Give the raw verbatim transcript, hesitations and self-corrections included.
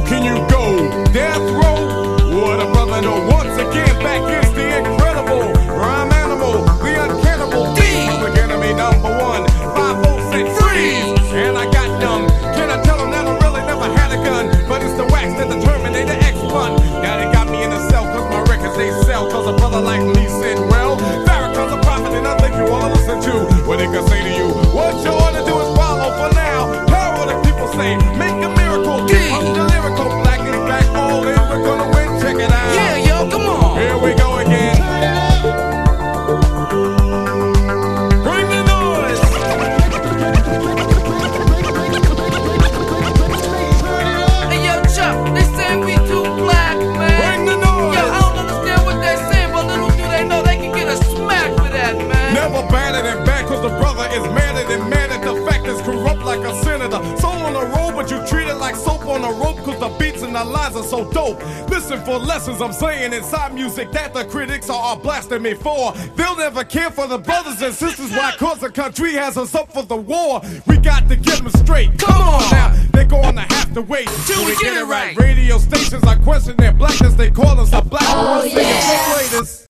can you go? Death row? What a brother know. Once again, back is the incredible rhyme animal, the uncannibal D. Public enemy number one. Five, four, six, freeze. And I got dumb. Can I tell them that I really never had a gun? But it's the wax that the Terminator X fun. Now they got me in a cell cause my records they sell. Cause a brother like me said, well, Farrakhan's a prophet and I think you wanna listen to what they can say to you. What you ought to do is follow for now. Power what the people say. Make a miracle. I'm the lyrical. Black is back. All in. We're gonna win. Check it out. Yeah, yo, come on. Here we go again. Bring the noise. Hey, yo, Chuck, they say we too black, man. Bring the noise. Yo, I don't understand what they're saying, but little do they know they can get a smack for that, man. Never badder than bad cause the brother is madder than mad at the fact is corrupt like a senator. So on the road but you treat it like soap on a rope cause the beats and the lines are so dope. Listen for lessons I'm saying inside music that the critics are, are blasting me for. They'll never care for the brothers and sisters why cause the country has us up for the war. We got to get them straight. Come on now, they're gonna have to wait Till we get it right. Radio stations are questioning their blackness, they call us a black Oh, horse. yeah. Latest.